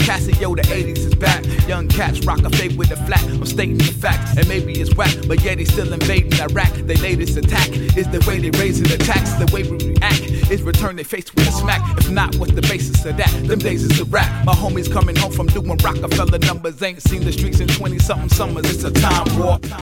Casio, the 80s is back. Young cats rock a fade with a flat. I'm stating the facts, and maybe it's whack, but yeah, they still invading Iraq. They latest attack is the way they raising the tax. The way we react is return their face with a smack. If not, what's the basis of that? Them days is a rap. My homies coming home from doing Rockefeller numbers. Ain't seen the streets in 20-something summers. It's a time war.